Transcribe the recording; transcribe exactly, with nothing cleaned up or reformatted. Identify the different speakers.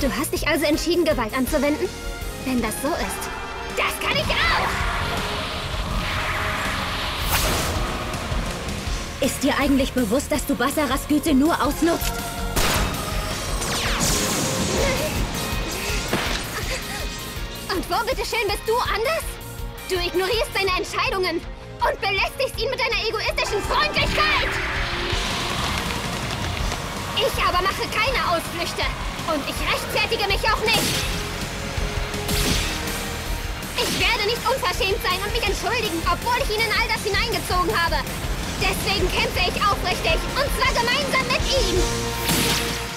Speaker 1: Du hast dich also entschieden, Gewalt anzuwenden? Wenn das so ist. Das kann ich auch!
Speaker 2: Ist dir eigentlich bewusst, dass du Bassaras Güte nur ausnutzt?
Speaker 1: Und wo bitteschön bist du anders? Du ignorierst seine Entscheidungen und belästigst ihn mit deiner egoistischen Freundlichkeit! Ich aber mache keine Ausflüchte und ich rechtfertige mich auch nicht! Ich werde nicht unverschämt sein und mich entschuldigen, obwohl ich ihn in all das hineingezogen habe. Deswegen kämpfe ich aufrichtig und zwar gemeinsam mit ihm!